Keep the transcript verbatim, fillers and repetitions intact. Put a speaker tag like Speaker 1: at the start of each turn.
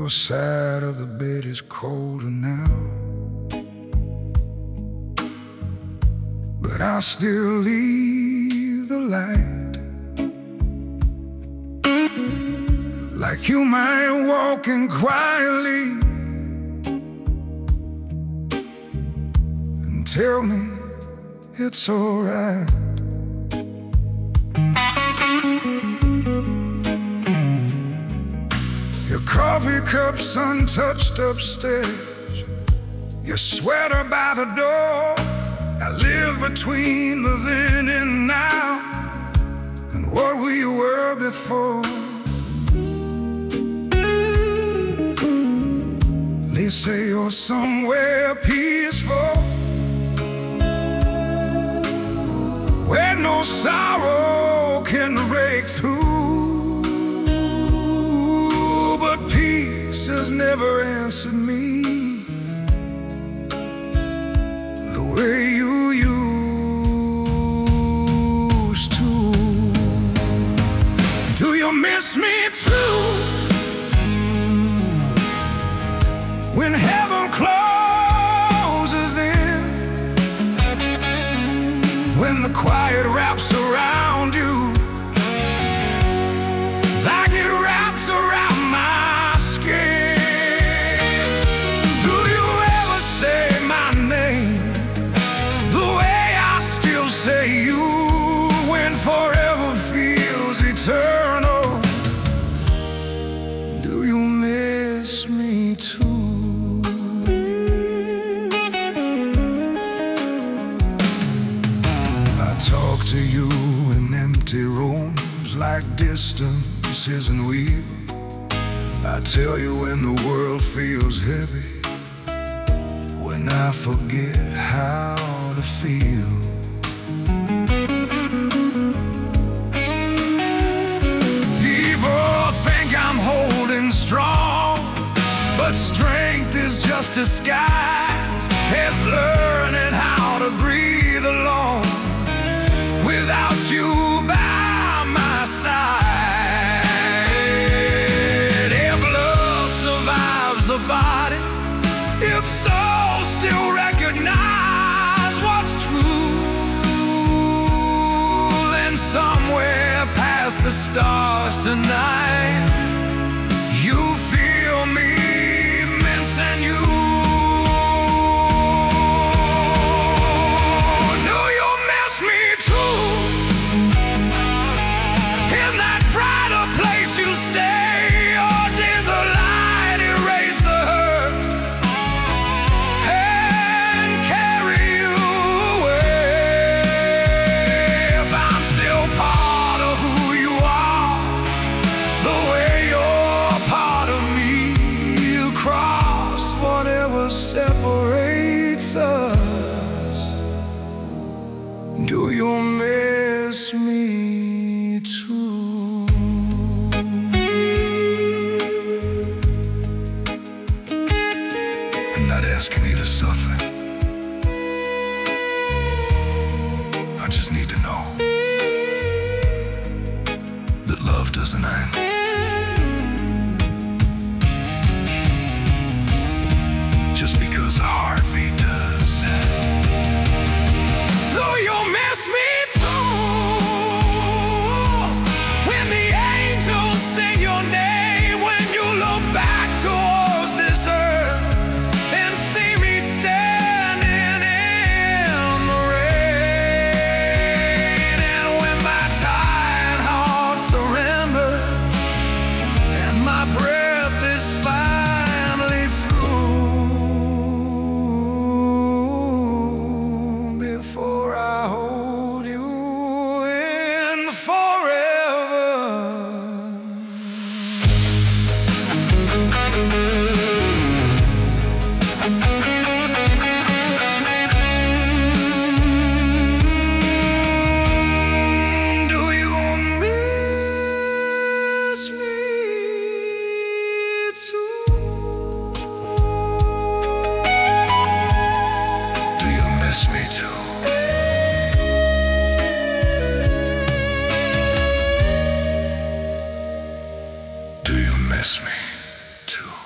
Speaker 1: Your side of the bed is colder now, but I'll still leave the light. Like you might walk in quietly and tell me it's alright. Your coffee cup's untouched upstairs, your sweater by the door. I live between the then and now and what we were before. They say you're somewhere peaceful, where no sorrow can break through. But peace has never answered me the way you used to. Do you miss me too? When heaven closes in, when the quiet wraps around you like it wraps around my skin. Do you ever say my name the way I still say you, when forever feels eternal? Do you miss me too? Talk to you in empty rooms like distance isn't real. I tell you when the world feels heavy, when I forget how to feel. People think I'm holding strong, but strength is just disguise. It's learning how to breathe alone without you by my side. If love survives the body, if souls still recognize what's true, then somewhere past the stars tonight you feel me missing you. Separates us. Do you miss me too? I'm not asking you to suffer. I just need to know that love doesn't end. Just because a heartbeat does. Do you miss me too? When the angels sing your name, when you look back towards this earth and see me standing in the rain, and when my tired heart surrenders and my breath is finally through, before I hold you in forever. Do you miss me too? Do you miss me too? Do you miss me too?